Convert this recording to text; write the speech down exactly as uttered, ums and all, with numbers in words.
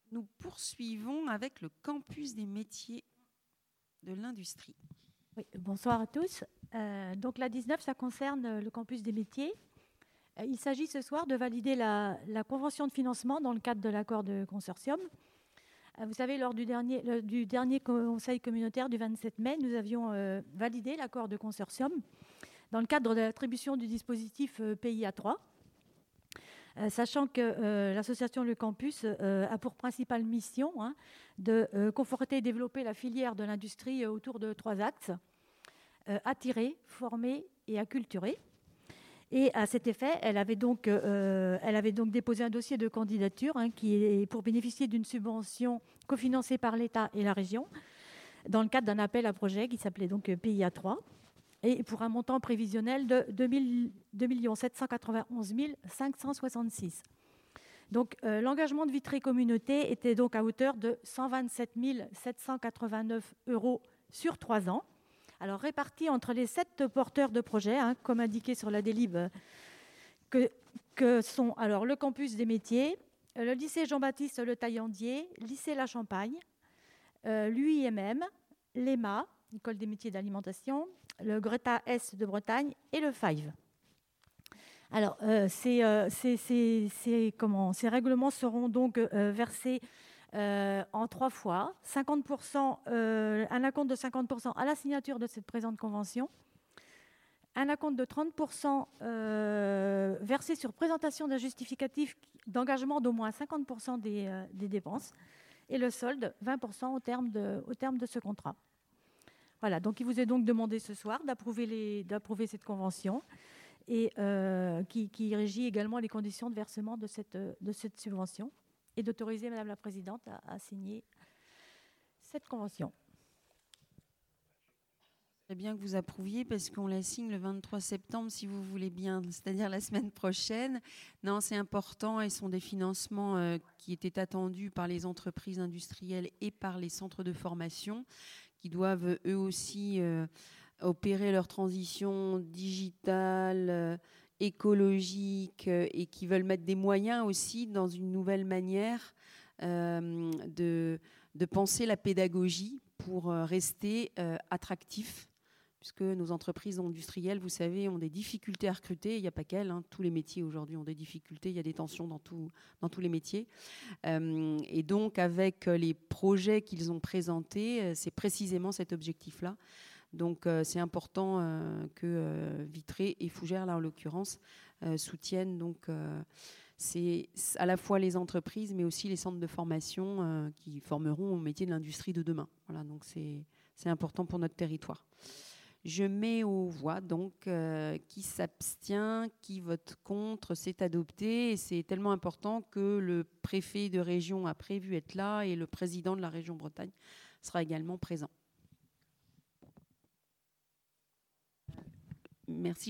Nous poursuivons avec le campus des métiers de l'industrie. Oui, bonsoir à tous. Euh, donc la dix-neuf, ça concerne le campus des métiers. Euh, il s'agit ce soir de valider la, la convention de financement dans le cadre de l'accord de consortium. Euh, vous savez, lors du dernier, le, du dernier conseil communautaire du vingt-sept mai, nous avions euh, validé l'accord de consortium dans le cadre de l'attribution du dispositif euh, P I A trois. Euh, sachant que euh, l'association Le Campus euh, a pour principale mission hein, de euh, conforter et développer la filière de l'industrie euh, autour de trois axes, euh, attirer, former et acculturer. Et à cet effet, elle avait donc, euh, elle avait donc déposé un dossier de candidature hein, qui est pour bénéficier d'une subvention cofinancée par l'État et la région dans le cadre d'un appel à projet qui s'appelait donc P I A trois. Et pour un montant prévisionnel de deux millions sept cent quatre-vingt-onze mille cinq cent soixante-six. Donc, euh, l'engagement de Vitré Communauté était donc à hauteur de cent vingt-sept mille sept cent quatre-vingt-neuf euros sur trois ans. Alors, répartis entre les sept porteurs de projets, hein, comme indiqué sur la délib, que, que sont alors le campus des métiers, le lycée Jean-Baptiste Le Taillandier, lycée La Champagne, euh, l'U I M M, l'E M A, École des métiers d'alimentation, le Greta S de Bretagne et le Five. Alors, euh, ces, euh, ces, ces, ces, comment, ces règlements seront donc euh, versés euh, en trois fois. cinquante pour cent, euh, un acompte de cinquante pour cent à la signature de cette présente convention, un acompte de trente pour cent euh, versé sur présentation d'un justificatif d'engagement d'au moins cinquante pour cent des, euh, des dépenses, et le solde, vingt pour cent au terme de, au terme de ce contrat. Voilà, donc il vous est donc demandé ce soir d'approuver, les, d'approuver cette convention et euh, qui, qui régit également les conditions de versement de cette, de cette subvention et d'autoriser Madame la Présidente à, à signer cette convention. Très bien que vous approuviez parce qu'on la signe le vingt-trois septembre si vous voulez bien, c'est-à-dire la semaine prochaine. Non, c'est important et ce sont des financements euh, qui étaient attendus par les entreprises industrielles et par les centres de formation qui doivent eux aussi euh, opérer leur transition digitale, euh, écologique euh, et qui veulent mettre des moyens aussi dans une nouvelle manière euh, de, de penser la pédagogie pour euh, rester euh, attractifs. Puisque nos entreprises industrielles, vous savez, ont des difficultés à recruter. Il n'y a pas qu'elles, hein. Tous les métiers aujourd'hui ont des difficultés. Il y a des tensions dans, tout, dans tous les métiers. Euh, et donc, avec les projets qu'ils ont présentés, c'est précisément cet objectif-là. Donc, euh, c'est important euh, que euh, Vitré et Fougères, là en l'occurrence, euh, soutiennent donc, euh, c'est à la fois les entreprises, mais aussi les centres de formation euh, qui formeront au métier de l'industrie de demain. Voilà, donc c'est, c'est important pour notre territoire. Je mets aux voix, donc, euh, qui s'abstient, qui vote contre, c'est adopté. Et c'est tellement important que le préfet de région a prévu être là et le président de la région Bretagne sera également présent. Merci.